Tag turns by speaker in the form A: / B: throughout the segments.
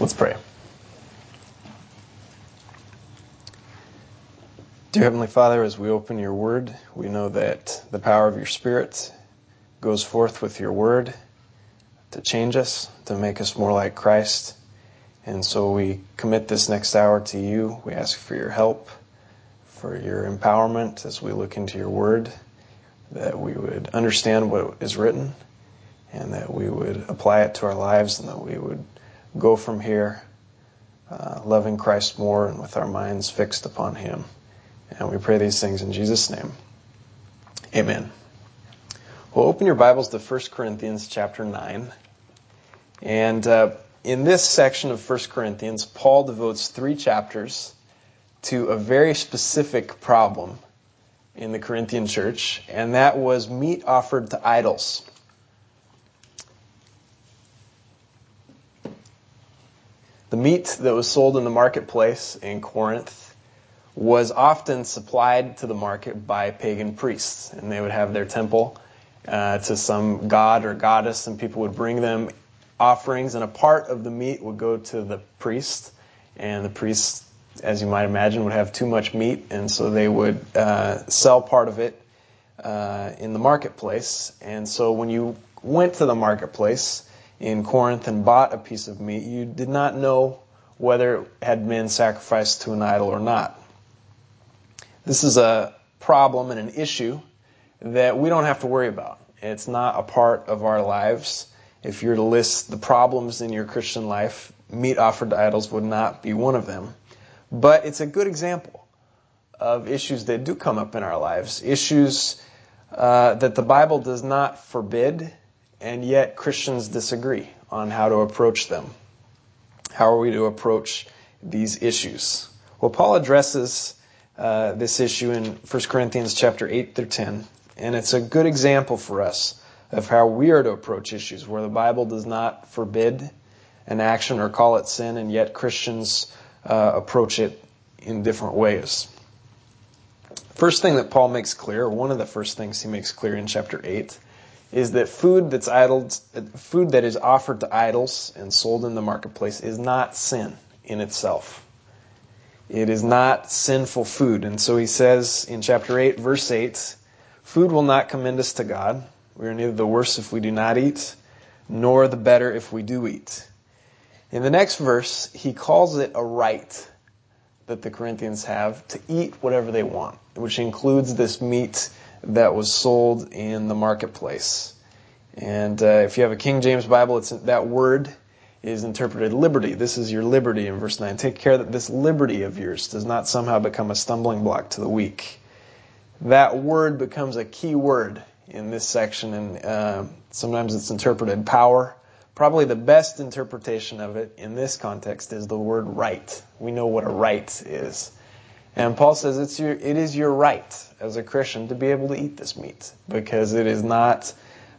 A: Let's pray. Dear Heavenly Father, as we open your word, we know that the power of your Spirit goes forth with your word to change us, to make us more like Christ. And so we commit this next hour to you. We ask for your help, for your empowerment as we look into your word, that we would understand what is written and that we would apply it to our lives and that we would go from here loving Christ more and with our minds fixed upon him. And we pray these things in Jesus' name. Amen. Well, open your Bibles to 1 Corinthians chapter 9. And in this section of 1 Corinthians, Paul devotes 3 chapters to a very specific problem in the Corinthian church, and that was meat offered to idols. The meat that was sold in the marketplace in Corinth was often supplied to the market by pagan priests, and they would have their temple to some god or goddess, and people would bring them offerings, and a part of the meat would go to the priest, and the priest, as you might imagine, would have too much meat, and so they would sell part of it in the marketplace. And so when you went to the marketplace in Corinth and bought a piece of meat, you did not know whether it had been sacrificed to an idol or not. This is a problem and an issue that we don't have to worry about. It's not a part of our lives. If you're to list the problems in your Christian life, meat offered to idols would not be one of them. But it's a good example of issues that do come up in our lives, issues that the Bible does not forbid, and yet Christians disagree on how to approach them. How are we to approach these issues? Well, Paul addresses this issue in 1 Corinthians chapter 8 through 10, and it's a good example for us of how we are to approach issues where the Bible does not forbid an action or call it sin, and yet Christians approach it in different ways. First thing that Paul makes clear, one of the first things he makes clear in chapter 8, is that food that is offered to idols and sold in the marketplace is not sin in itself. It is not sinful food. And so he says in chapter 8, verse 8, food will not commend us to God. We are neither the worse if we do not eat, nor the better if we do eat. In the next verse, he calls it a right that the Corinthians have to eat whatever they want, which includes this meat that was sold in the marketplace. And if you have a King James Bible, that word is interpreted liberty. This is your liberty in verse 9. Take care that this liberty of yours does not somehow become a stumbling block to the weak. That word becomes a key word in this section, and sometimes it's interpreted power. Probably the best interpretation of it in this context is the word right. We know what a right is. And Paul says it is your right as a Christian to be able to eat this meat because it is not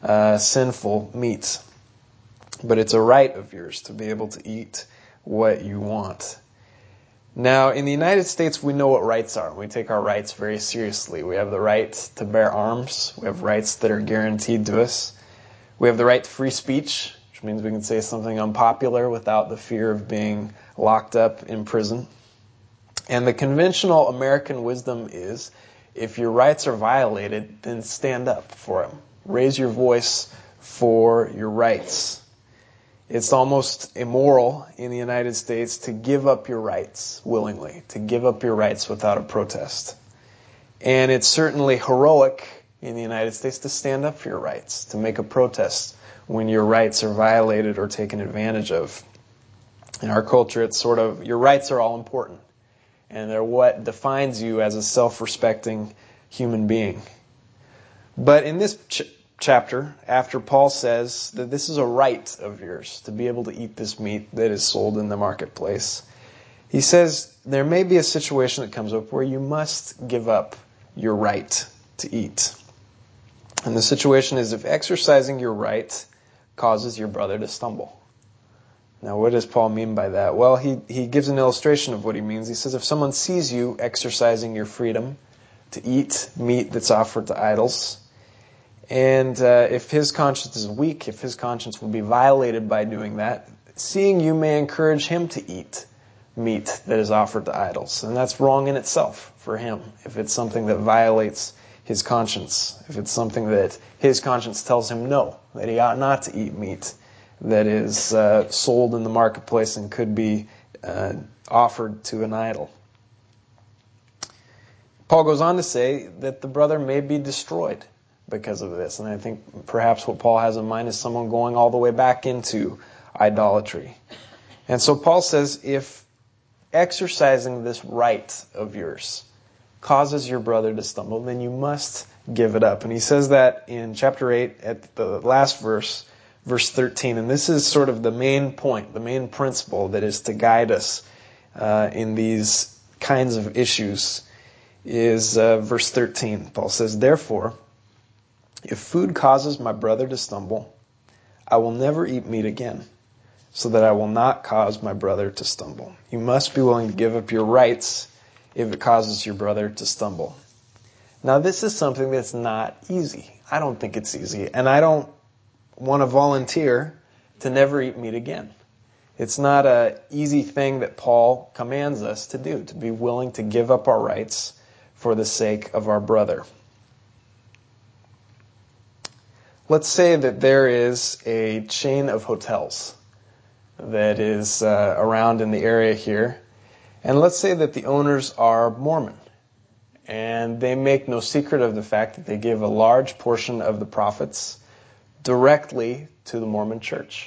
A: sinful meat. But it's a right of yours to be able to eat what you want. Now, in the United States, we know what rights are. We take our rights very seriously. We have the right to bear arms. We have rights that are guaranteed to us. We have the right to free speech, which means we can say something unpopular without the fear of being locked up in prison. And the conventional American wisdom is, if your rights are violated, then stand up for them. Raise your voice for your rights. It's almost immoral in the United States to give up your rights willingly, to give up your rights without a protest. And it's certainly heroic in the United States to stand up for your rights, to make a protest when your rights are violated or taken advantage of. In our culture, it's sort of, your rights are all important. And they're what defines you as a self-respecting human being. But in this chapter, after Paul says that this is a right of yours to be able to eat this meat that is sold in the marketplace, he says there may be a situation that comes up where you must give up your right to eat. And the situation is if exercising your right causes your brother to stumble. Now, what does Paul mean by that? Well, he gives an illustration of what he means. He says if someone sees you exercising your freedom to eat meat that's offered to idols, and if his conscience is weak, if his conscience will be violated by doing that, seeing you may encourage him to eat meat that is offered to idols. And that's wrong in itself for him, if it's something that violates his conscience, if it's something that his conscience tells him no, that he ought not to eat meat that is sold in the marketplace and could be offered to an idol. Paul goes on to say that the brother may be destroyed because of this. And I think perhaps what Paul has in mind is someone going all the way back into idolatry. And so Paul says, if exercising this right of yours causes your brother to stumble, then you must give it up. And he says that in chapter 8 at the last verse, verse 13. And this is sort of the main point, the main principle that is to guide us in these kinds of issues is verse 13. Paul says, therefore, if food causes my brother to stumble, I will never eat meat again, so that I will not cause my brother to stumble. You must be willing to give up your rights if it causes your brother to stumble. Now, this is something that's not easy. I don't think it's easy, and I don't want to volunteer to never eat meat again. It's not an easy thing that Paul commands us to do, to be willing to give up our rights for the sake of our brother. Let's say that there is a chain of hotels that is around in the area here. And let's say that the owners are Mormon. And they make no secret of the fact that they give a large portion of the profits directly to the Mormon church.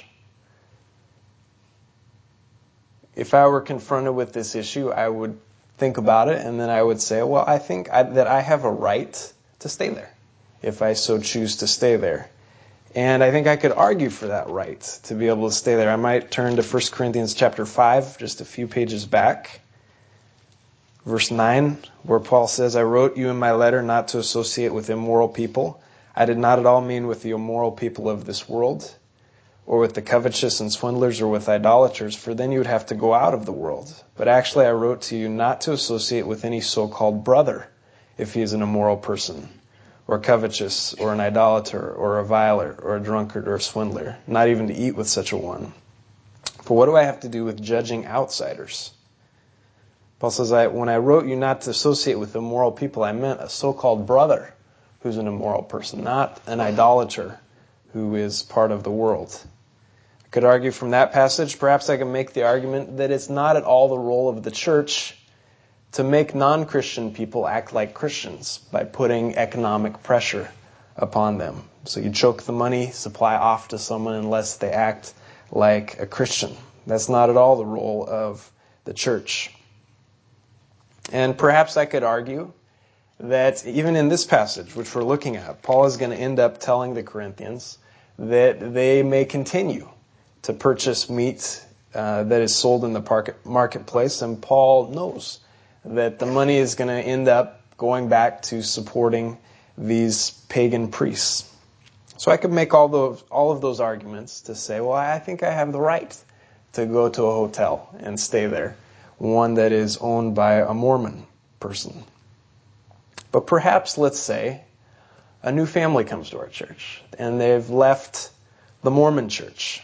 A: If I were confronted with this issue, I would think about it, and then I would say, well, I think that I have a right to stay there, if I so choose to stay there. And I think I could argue for that right, to be able to stay there. I might turn to 1 Corinthians chapter 5, just a few pages back. Verse 9, where Paul says, I wrote you in my letter not to associate with immoral people. I did not at all mean with the immoral people of this world, or with the covetous and swindlers, or with idolaters, for then you would have to go out of the world. But actually I wrote to you not to associate with any so-called brother, if he is an immoral person, or covetous, or an idolater, or a viler, or a drunkard, or a swindler, not even to eat with such a one. For what do I have to do with judging outsiders? Paul says, when I wrote you not to associate with immoral people, I meant a so-called brother who's an immoral person, not an idolater who is part of the world. I could argue from that passage, perhaps I can make the argument that it's not at all the role of the church to make non-Christian people act like Christians by putting economic pressure upon them. So you choke the money supply off to someone unless they act like a Christian. That's not at all the role of the church. And perhaps I could argue that even in this passage, which we're looking at, Paul is going to end up telling the Corinthians that they may continue to purchase meat that is sold in the marketplace, and Paul knows that the money is going to end up going back to supporting these pagan priests. So I could make all of those arguments to say, well, I think I have the right to go to a hotel and stay there, one that is owned by a Mormon person. But perhaps, let's say, a new family comes to our church, and they've left the Mormon church.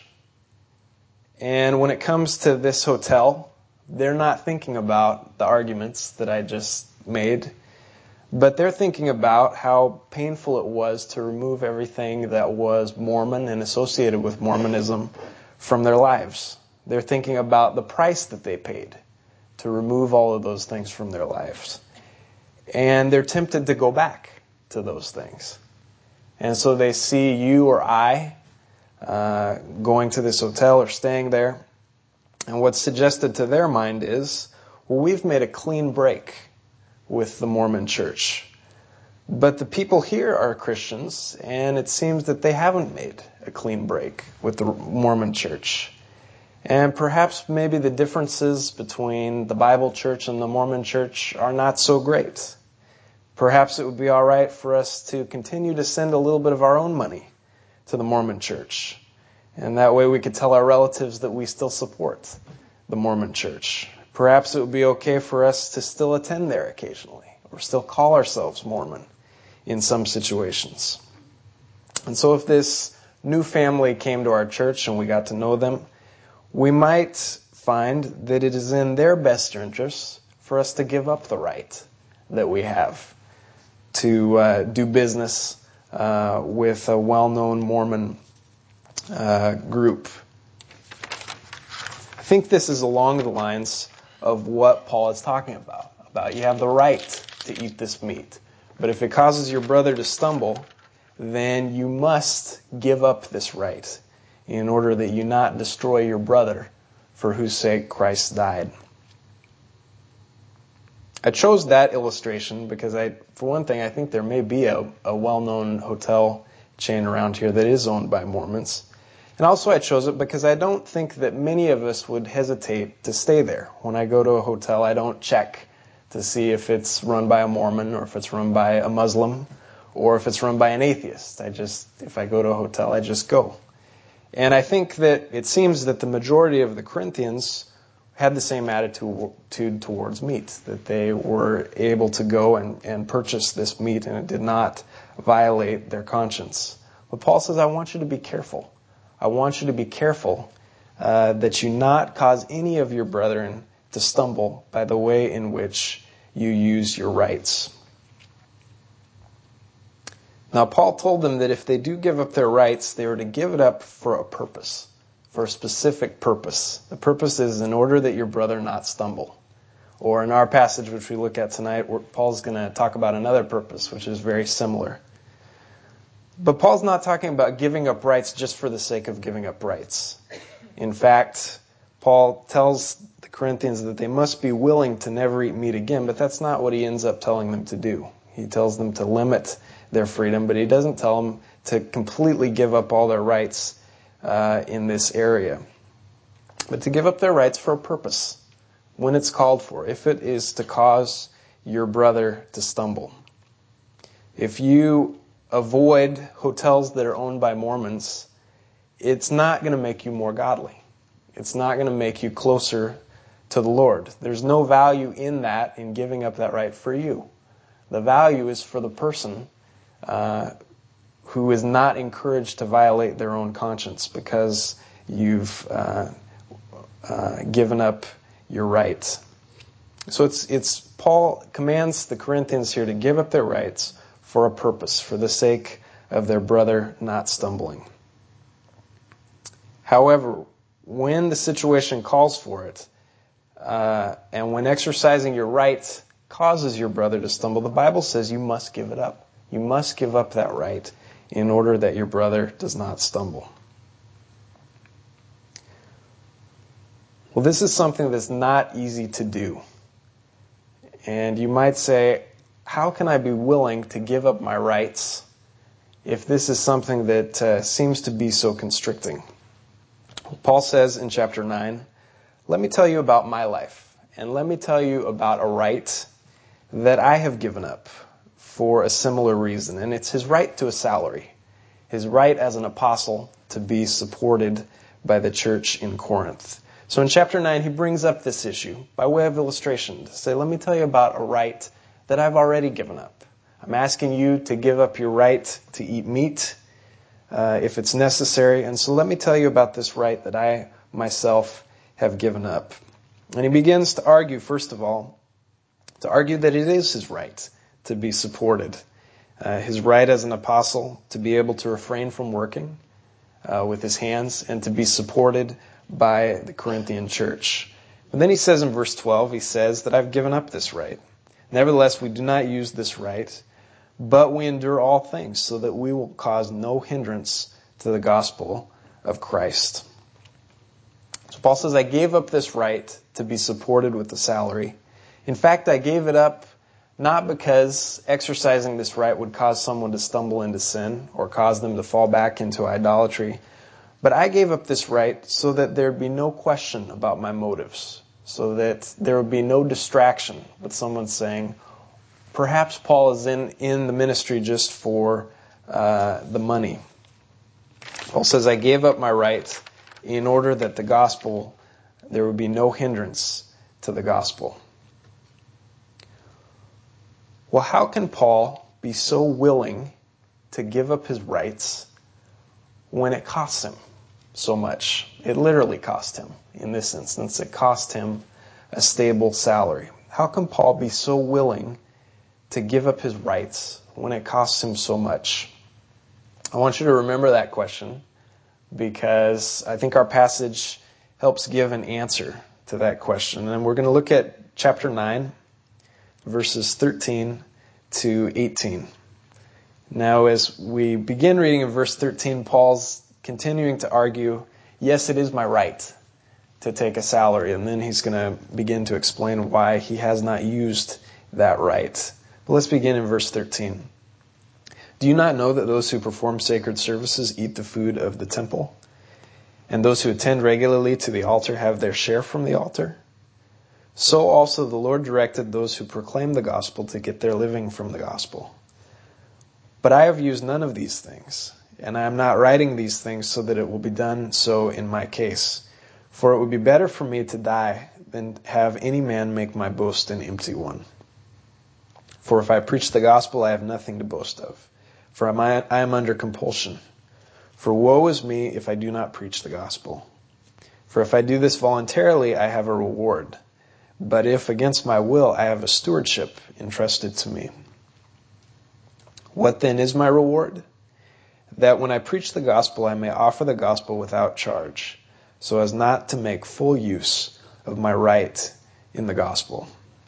A: And when it comes to this hotel, they're not thinking about the arguments that I just made, but they're thinking about how painful it was to remove everything that was Mormon and associated with Mormonism from their lives. They're thinking about the price that they paid to remove all of those things from their lives. And they're tempted to go back to those things. And so they see you or I going to this hotel or staying there. And what's suggested to their mind is, well, we've made a clean break with the Mormon church. But the people here are Christians, and it seems that they haven't made a clean break with the Mormon church. And perhaps maybe the differences between the Bible church and the Mormon church are not so great. Perhaps it would be all right for us to continue to send a little bit of our own money to the Mormon church. And that way we could tell our relatives that we still support the Mormon church. Perhaps it would be okay for us to still attend there occasionally, or still call ourselves Mormon in some situations. And so if this new family came to our church and we got to know them, we might find that it is in their best interest for us to give up the right that we have to do business with a well-known Mormon group. I think this is along the lines of what Paul is talking about you have the right to eat this meat. But if it causes your brother to stumble, then you must give up this right in order that you not destroy your brother for whose sake Christ died. I chose that illustration because for one thing, I think there may be a well-known hotel chain around here that is owned by Mormons. And also I chose it because I don't think that many of us would hesitate to stay there. When I go to a hotel, I don't check to see if it's run by a Mormon or if it's run by a Muslim or if it's run by an atheist. If I go to a hotel, I just go. And I think that it seems that the majority of the Corinthians had the same attitude towards meat, that they were able to go and purchase this meat and it did not violate their conscience. But Paul says, I want you to be careful. I want you to be careful that you not cause any of your brethren to stumble by the way in which you use your rights. Now, Paul told them that if they do give up their rights, they were to give it up for a purpose, for a specific purpose. The purpose is in order that your brother not stumble. Or in our passage, which we look at tonight, Paul's going to talk about another purpose, which is very similar. But Paul's not talking about giving up rights just for the sake of giving up rights. In fact, Paul tells the Corinthians that they must be willing to never eat meat again, but that's not what he ends up telling them to do. He tells them to limit their freedom, but he doesn't tell them to completely give up all their rights in this area. But to give up their rights for a purpose, when it's called for, if it is to cause your brother to stumble. If you avoid hotels that are owned by Mormons, it's not going to make you more godly. It's not going to make you closer to the Lord. There's no value in that, in giving up that right for you. The value is for the person who is not encouraged to violate their own conscience because you've given up your rights. So it's Paul commands the Corinthians here to give up their rights for a purpose, for the sake of their brother not stumbling. However, when the situation calls for it, and when exercising your right causes your brother to stumble, the Bible says you must give it up. You must give up that right in order that your brother does not stumble. Well, this is something that's not easy to do. And you might say, how can I be willing to give up my rights if this is something that seems to be so constricting? Paul says in chapter 9, let me tell you about my life, and let me tell you about a right that I have given up for a similar reason. And it's his right to a salary, his right as an apostle to be supported by the church in Corinth. So in chapter 9, he brings up this issue by way of illustration to say, let me tell you about a right that I've already given up. I'm asking you to give up your right to eat meat if it's necessary. And so let me tell you about this right that I myself have given up. And he begins to argue, first of all, to argue that it is his right to be supported. His right as an apostle to be able to refrain from working with his hands and to be supported by the Corinthian church. And then he says in verse 12, he says that I've given up this right. Nevertheless, we do not use this right, but we endure all things so that we will cause no hindrance to the gospel of Christ. So Paul says, I gave up this right to be supported with the salary. In fact, I gave it up not because exercising this right would cause someone to stumble into sin or cause them to fall back into idolatry, but I gave up this right so that there would be no question about my motives, so that there would be no distraction with someone saying, perhaps Paul is in the ministry just for the money. Paul says, I gave up my right in order that the gospel, there would be no hindrance to the gospel. Well, how can Paul be so willing to give up his rights when it costs him? so much. It literally cost him. In this instance, it cost him a stable salary. How can Paul be so willing to give up his rights when it costs him so much? I want you to remember that question, because I think our passage helps give an answer to that question. And we're going to look at chapter 9, verses 13 to 18. Now, as we begin reading in verse 13, Paul's continuing to argue, yes, it is my right to take a salary. And then he's going to begin to explain why he has not used that right. But let's begin in verse 13. Do you not know that those who perform sacred services eat the food of the temple, and those who attend regularly to the altar have their share from the altar? So also the Lord directed those who proclaim the gospel to get their living from the gospel. But I have used none of these things, and I am not writing these things so that it will be done so in my case. For it would be better for me to die than have any man make my boast an empty one. For if I preach the gospel, I have nothing to boast of, for I am under compulsion. For woe is me if I do not preach the gospel. For if I do this voluntarily, I have a reward. But if against my will, I have a stewardship entrusted to me. What then is my reward? That when I preach the gospel, I may offer the gospel without charge, so as not to make full use of my right in the gospel.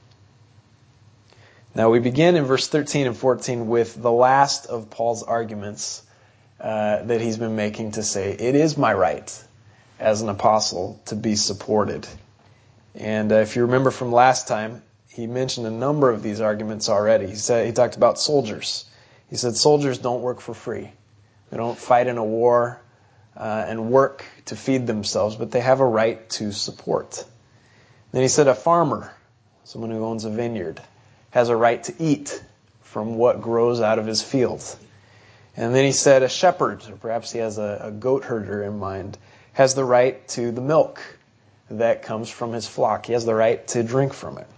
A: Now we begin in verse 13 and 14 with the last of Paul's arguments that he's been making to say, it is my right as an apostle to be supported. And if you remember from last time, he mentioned a number of these arguments already. He talked about soldiers. He said soldiers don't work for free. They don't fight in a war and work to feed themselves, but they have a right to support. Then he said a farmer, someone who owns a vineyard, has a right to eat from what grows out of his fields. And then he said a shepherd, or perhaps he has a goat herder in mind, has the right to the milk that comes from his flock. He has the right to drink from it.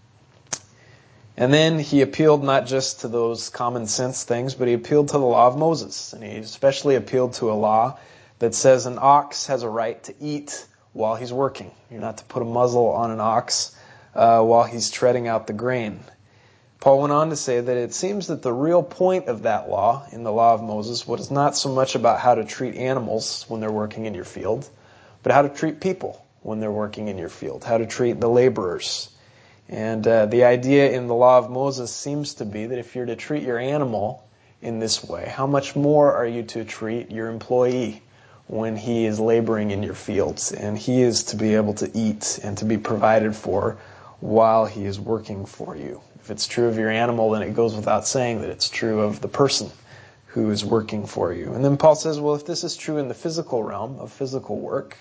A: And then he appealed not just to those common sense things, but he appealed to the law of Moses. And he especially appealed to a law that says an ox has a right to eat while he's working. You're not to put a muzzle on an ox while he's treading out the grain. Paul went on to say that it seems that the real point of that law, in the law of Moses, was not so much about how to treat animals when they're working in your field, but how to treat people when they're working in your field, how to treat the laborers. And the idea in the law of Moses seems to be that if you're to treat your animal in this way, how much more are you to treat your employee when he is laboring in your fields and he is to be able to eat and to be provided for while he is working for you? If it's true of your animal, then it goes without saying that it's true of the person who is working for you. And then Paul says, well, if this is true in the physical realm of physical work,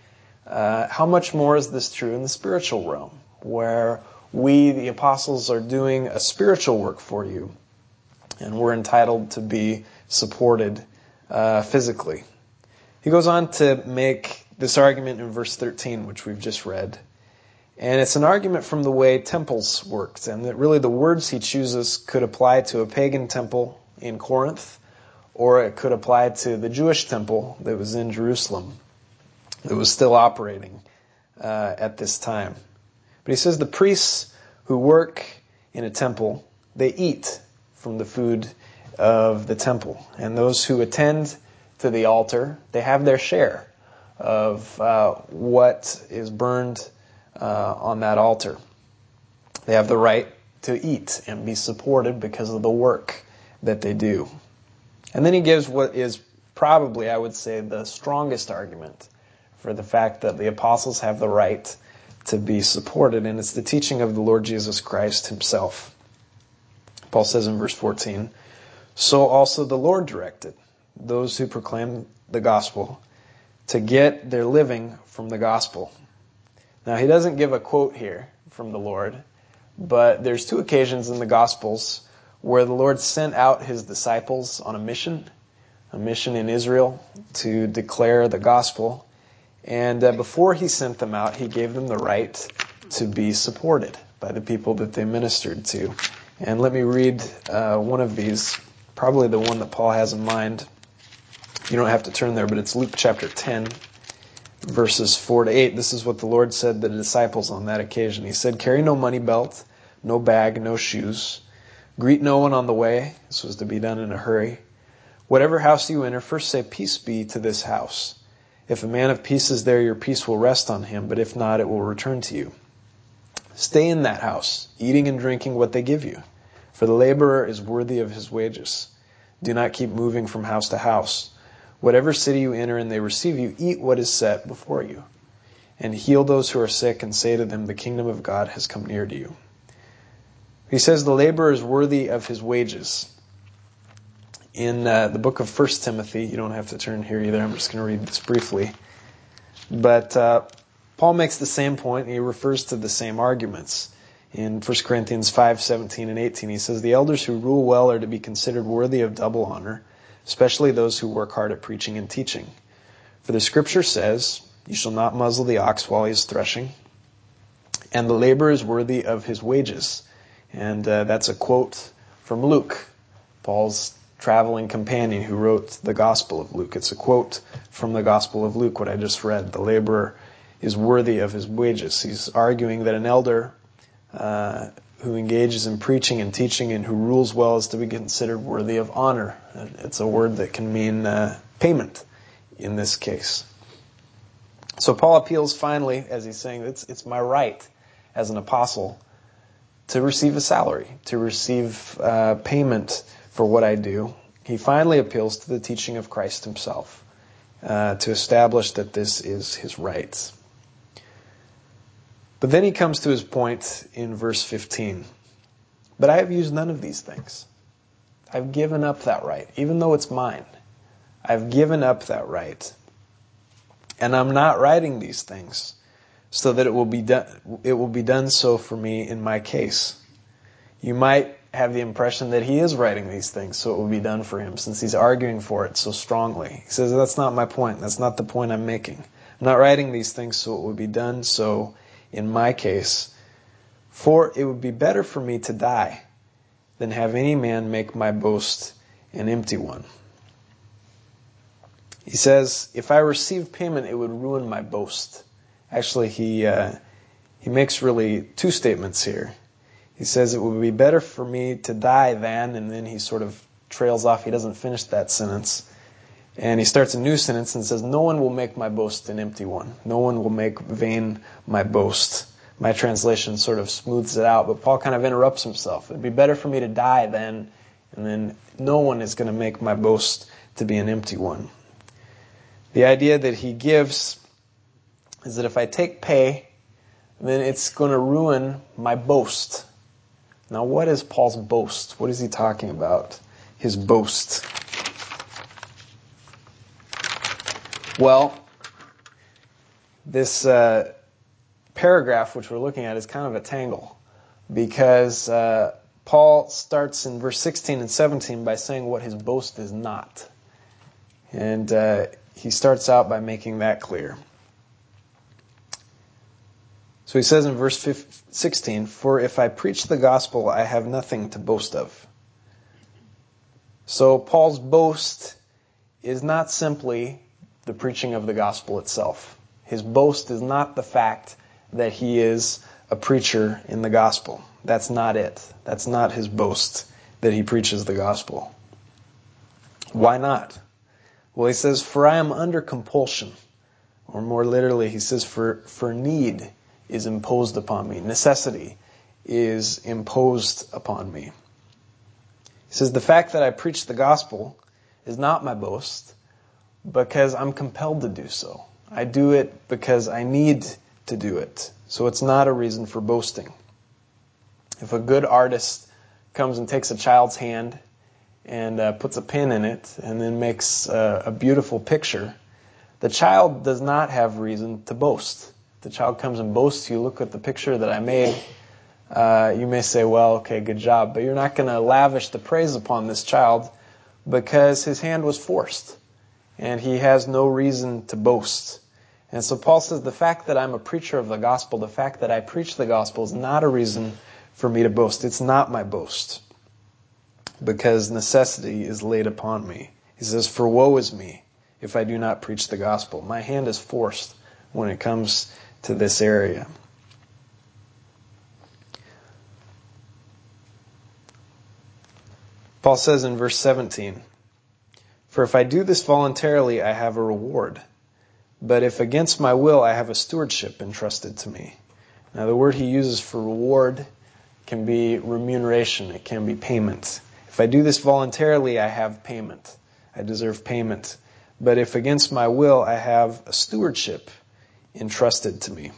A: how much more is this true in the spiritual realm, where we, the apostles, are doing a spiritual work for you, and we're entitled to be supported physically. He goes on to make this argument in verse 13, which we've just read. And it's an argument from the way temples worked, and that really the words he chooses could apply to a pagan temple in Corinth, or it could apply to the Jewish temple that was in Jerusalem, that was still operating at this time. But he says the priests who work in a temple, they eat from the food of the temple. And those who attend to the altar, they have their share of what is burned on that altar. They have the right to eat and be supported because of the work that they do. And then he gives what is probably, I would say, the strongest argument for the fact that the apostles have the right to be supported, and it's the teaching of the Lord Jesus Christ himself. Paul says in verse 14, so also the Lord directed those who proclaim the gospel to get their living from the gospel. Now, he doesn't give a quote here from the Lord, but there's two occasions in the Gospels where the Lord sent out his disciples on a mission in Israel to declare the gospel. And before he sent them out, he gave them the right to be supported by the people that they ministered to. And let me read one of these, probably the one that Paul has in mind. You don't have to turn there, but it's Luke chapter 10, verses 4 to 8. This is what the Lord said to the disciples on that occasion. He said, "Carry no money belt, no bag, no shoes. Greet no one on the way." This was to be done in a hurry. "Whatever house you enter, first say, 'Peace be to this house.' If a man of peace is there, your peace will rest on him, but if not, it will return to you. Stay in that house, eating and drinking what they give you, for the laborer is worthy of his wages. Do not keep moving from house to house. Whatever city you enter and they receive you, eat what is set before you, and heal those who are sick, and say to them, 'The kingdom of God has come near to you.'" He says the laborer is worthy of his wages. In the book of 1 Timothy, you don't have to turn here either, I'm just going to read this briefly. But Paul makes the same point, and he refers to the same arguments. In 1 Corinthians 5:17 and 18, he says, "The elders who rule well are to be considered worthy of double honor, especially those who work hard at preaching and teaching. For the scripture says, 'You shall not muzzle the ox while he is threshing,' and the laborer is worthy of his wages." And that's a quote from Luke, Paul's traveling companion who wrote the Gospel of Luke. It's a quote from the Gospel of Luke, what I just read. The laborer is worthy of his wages. He's arguing that an elder who engages in preaching and teaching and who rules well is to be considered worthy of honor. It's a word that can mean payment in this case. So Paul appeals finally, as he's saying, it's my right as an apostle to receive a salary, to receive payment for what I do. He finally appeals to the teaching of Christ himself to establish that this is his right. But then he comes to his point in verse 15. "But I have used none of these things. I've given up that right, even though it's mine. I've given up that right. And I'm not writing these things so that it will be done so for me in my case." You might have the impression that he is writing these things so it will be done for him, since he's arguing for it so strongly. He says, that's not my point. That's not the point I'm making. I'm not writing these things so it will be done so in my case. For it would be better for me to die than have any man make my boast an empty one. He says, if I receive payment, it would ruin my boast. Actually, he makes really two statements here. He says it would be better for me to die than, and then he sort of trails off. He doesn't finish that sentence. And he starts a new sentence and says, no one will make my boast an empty one. No one will make vain my boast. My translation sort of smooths it out, but Paul kind of interrupts himself. It'd be better for me to die than, and then no one is going to make my boast to be an empty one. The idea that he gives is that if I take pay, then it's going to ruin my boast. Now, what is Paul's boast? What is he talking about? His boast. Well, this paragraph which we're looking at is kind of a tangle, because Paul starts in verse 16 and 17 by saying what his boast is not. And he starts out by making that clear. So he says in verse 16, for if I preach the gospel, I have nothing to boast of. So Paul's boast is not simply the preaching of the gospel itself. His boast is not the fact that he is a preacher in the gospel. That's not it. That's not his boast, that he preaches the gospel. Why not? Well, he says, for I am under compulsion. Or more literally, he says, for need is imposed upon me. Necessity is imposed upon me. He says, the fact that I preach the gospel is not my boast, because I'm compelled to do so. I do it because I need to do it. So it's not a reason for boasting. If a good artist comes and takes a child's hand and puts a pin in it and then makes a beautiful picture, the child does not have reason to boast. If the child comes and boasts, you look at the picture that I made, you may say, well, okay, good job. But you're not going to lavish the praise upon this child because his hand was forced and he has no reason to boast. And so Paul says the fact that I'm a preacher of the gospel, the fact that I preach the gospel is not a reason for me to boast. It's not my boast, because necessity is laid upon me. He says, for woe is me. if I do not preach the gospel. My hand is forced when it comes to this area. Paul says in verse 17, "For if I do this voluntarily, I have a reward. But if against my will, I have a stewardship entrusted to me." Now the word he uses for reward can be remuneration. It can be payment. If I do this voluntarily, I have payment. I deserve payment. But if against my will, I have a stewardship entrusted to me.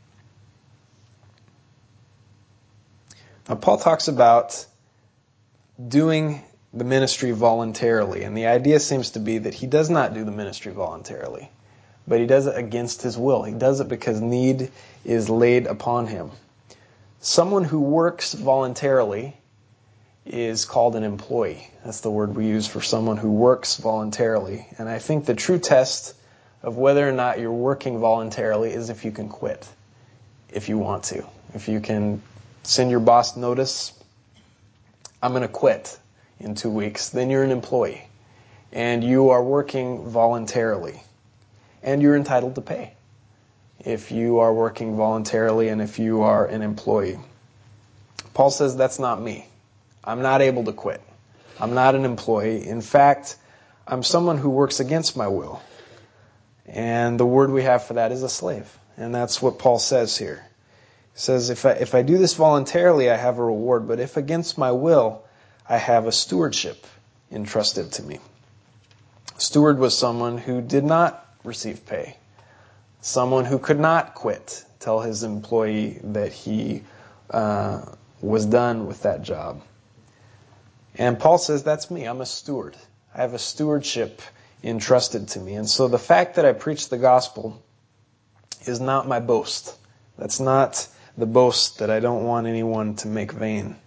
A: Now Paul talks about doing the ministry voluntarily. And the idea seems to be that he does not do the ministry voluntarily, but he does it against his will. He does it because need is laid upon him. Someone who works voluntarily is called an employee. That's the word we use for someone who works voluntarily. And I think the true test of whether or not you're working voluntarily is if you can quit, if you want to. If you can send your boss notice, "I'm going to quit in 2 weeks," then you're an employee. And you are working voluntarily. And you're entitled to pay if you are working voluntarily and if you are an employee. Paul says that's not me. I'm not able to quit. I'm not an employee. In fact, I'm someone who works against my will. And the word we have for that is a slave. And that's what Paul says here. He says, if I do this voluntarily, I have a reward. But if against my will, I have a stewardship entrusted to me. Steward was someone who did not receive pay. Someone who could not quit, tell his employee that he was done with that job. And Paul says, that's me. I'm a steward. I have a stewardship entrusted to me. And so the fact that I preach the gospel is not my boast. That's not the boast that I don't want anyone to make vain.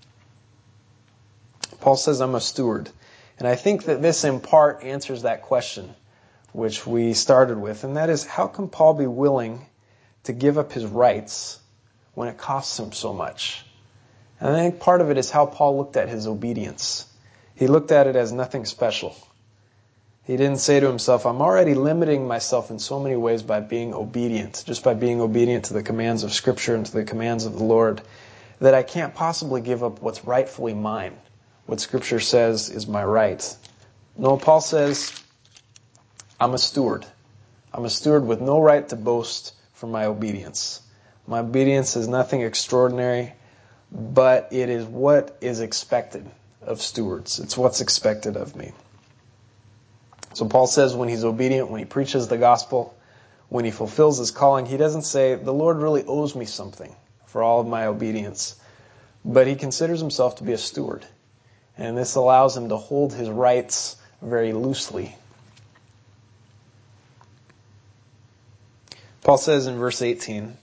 A: Paul says I'm a steward. And I think that this in part answers that question which we started with. And that is, how can Paul be willing to give up his rights when it costs him so much? And I think part of it is how Paul looked at his obedience. He looked at it as nothing special. He didn't say to himself, I'm already limiting myself in so many ways by being obedient, just by being obedient to the commands of Scripture and to the commands of the Lord, that I can't possibly give up what's rightfully mine, what Scripture says is my right. No, Paul says, I'm a steward. I'm a steward with no right to boast for my obedience. My obedience is nothing extraordinary, but it is what is expected of stewards. It's what's expected of me. So Paul says when he's obedient, when he preaches the gospel, when he fulfills his calling, he doesn't say, the Lord really owes me something for all of my obedience. But he considers himself to be a steward. And this allows him to hold his rights very loosely. Paul says in verse 18,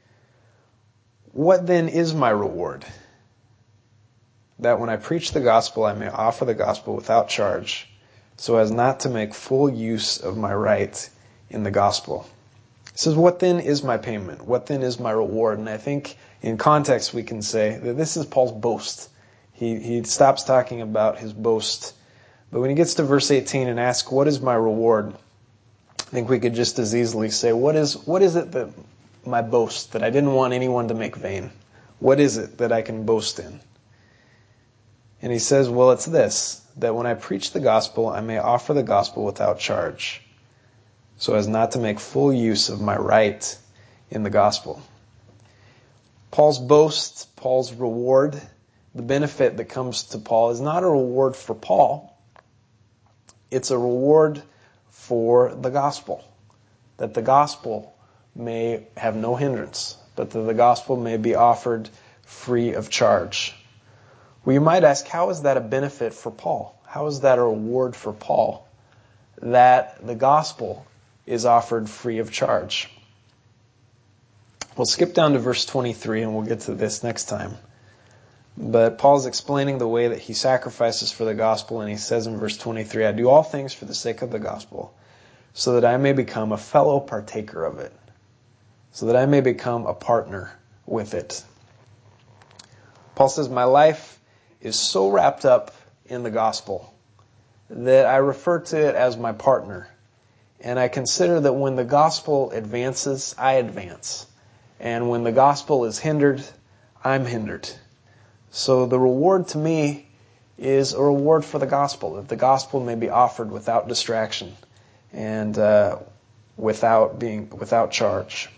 A: what then is my reward? That when I preach the gospel, I may offer the gospel without charge, so as not to make full use of my right in the gospel. He says, what then is my payment? What then is my reward? And I think in context we can say that this is Paul's boast. He stops talking about his boast. But when he gets to verse 18 and asks, what is my reward? I think we could just as easily say, what is it that my boast that I didn't want anyone to make vain? What is it that I can boast in? And he says, well, it's this, that when I preach the gospel, I may offer the gospel without charge, so as not to make full use of my right in the gospel. Paul's boast, Paul's reward, the benefit that comes to Paul is not a reward for Paul. It's a reward for the gospel, that the gospel may have no hindrance, but that the gospel may be offered free of charge. Well, you might ask, how is that a benefit for Paul? How is that a reward for Paul that the gospel is offered free of charge? We'll skip down to verse 23 and we'll get to this next time. But Paul's explaining the way that he sacrifices for the gospel, and he says in verse 23, I do all things for the sake of the gospel, so that I may become a fellow partaker of it, so that I may become a partner with it. Paul says, my life is so wrapped up in the gospel that I refer to it as my partner And I consider that when the gospel advances, I advance. And when the gospel is hindered, I'm hindered. So the reward to me is a reward for the gospel, that the gospel may be offered without distraction and without charge.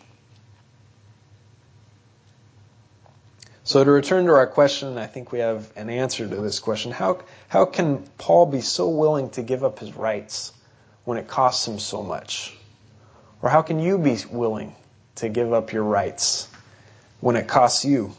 A: So to return to our question, I think we have an answer to this question. How can Paul be so willing to give up his rights when it costs him so much? Or how can you be willing to give up your rights when it costs you?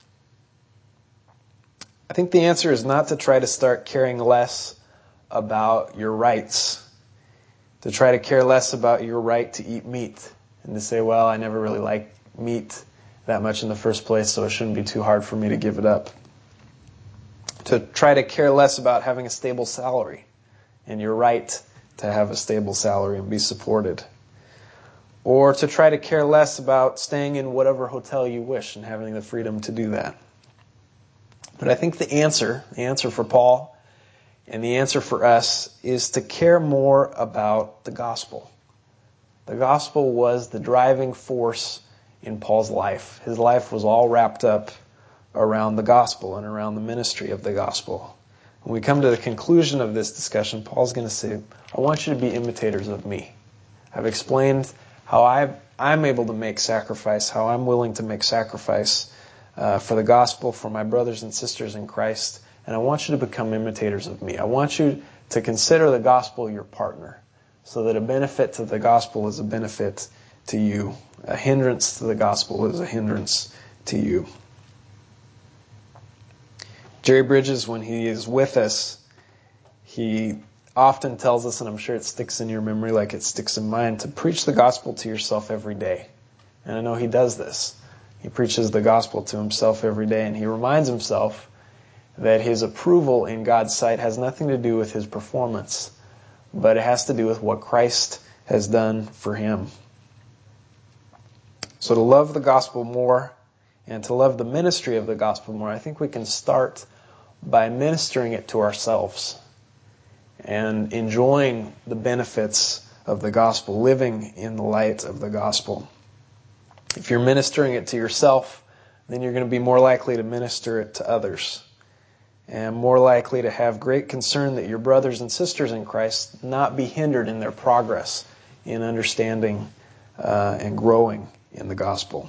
A: I think the answer is not to try to start caring less about your rights, to try to care less about your right to eat meat, and to say, well, I never really liked meat that much in the first place, so it shouldn't be too hard for me to give it up. To try to care less about having a stable salary and your right to have a stable salary and be supported. Or to try to care less about staying in whatever hotel you wish and having the freedom to do that. But I think the answer for Paul and the answer for us is to care more about the gospel. The gospel was the driving force in Paul's life. His life was all wrapped up around the gospel and around the ministry of the gospel. When we come to the conclusion of this discussion, Paul's going to say, I want you to be imitators of me. I've explained how I'm able to make sacrifice, how I'm willing to make sacrifice for the gospel, for my brothers and sisters in Christ, and I want you to become imitators of me. I want you to consider the gospel your partner, so that a benefit to the gospel is a benefit to you. A hindrance to the gospel is a hindrance to you. Jerry Bridges, when he is with us, he often tells us, and I'm sure it sticks in your memory like it sticks in mine, to preach the gospel to yourself every day. And I know he does this. He preaches the gospel to himself every day, and he reminds himself that his approval in God's sight has nothing to do with his performance, but it has to do with what Christ has done for him. So to love the gospel more and to love the ministry of the gospel more, I think we can start by ministering it to ourselves and enjoying the benefits of the gospel, living in the light of the gospel. If you're ministering it to yourself, then you're going to be more likely to minister it to others, and more likely to have great concern that your brothers and sisters in Christ not be hindered in their progress in understanding and growing in the gospel.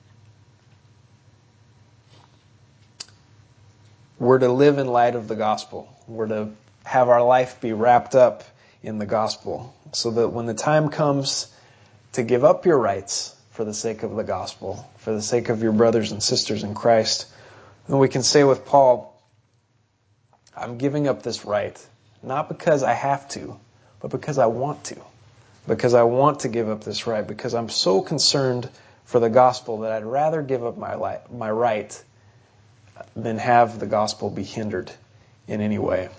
A: We're to live in light of the gospel. We're to have our life be wrapped up in the gospel, so that when the time comes to give up your rights for the sake of the gospel, for the sake of your brothers and sisters in Christ, then we can say with Paul, I'm giving up this right, not because I have to, but because I want to. Because I want to give up this right, because I'm so concerned for the gospel that I'd rather give up my right than have the gospel be hindered in any way.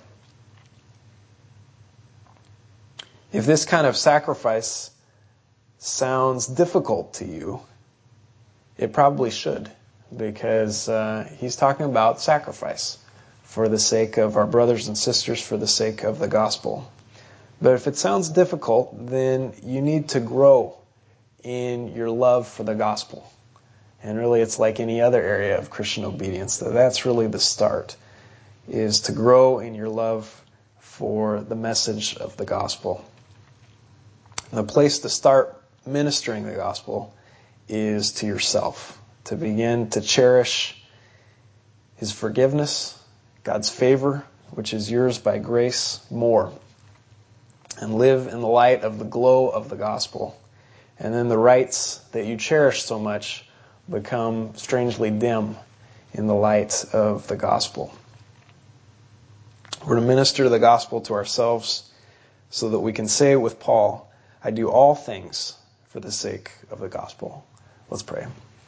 A: If this kind of sacrifice sounds difficult to you, it probably should, because he's talking about sacrifice for the sake of our brothers and sisters, for the sake of the gospel. But if it sounds difficult, then you need to grow in your love for the gospel. And really, it's like any other area of Christian obedience. That's really the start, is to grow in your love for the message of the gospel. And the place to start ministering the gospel is to yourself, to begin to cherish His forgiveness, God's favor, which is yours by grace, more, and live in the light of the glow of the gospel. And then the rights that you cherish so much become strangely dim in the light of the gospel. We're to minister the gospel to ourselves so that we can say with Paul, I do all things for the sake of the gospel. Let's pray.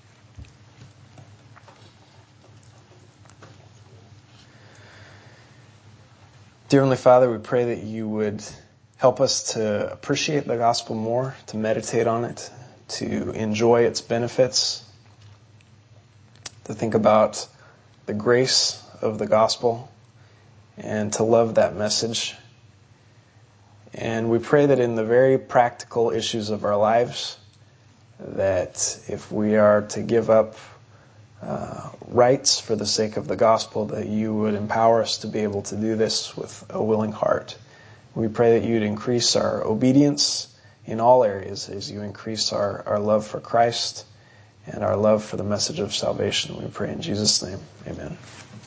A: Dear Heavenly Father, we pray that you would help us to appreciate the gospel more, to meditate on it, to enjoy its benefits, to think about the grace of the gospel, and to love that message. And we pray that in the very practical issues of our lives, that if we are to give up rights for the sake of the gospel, that you would empower us to be able to do this with a willing heart. We pray that you'd increase our obedience in all areas as you increase our love for Christ and our love for the message of salvation. We pray in Jesus' name. Amen.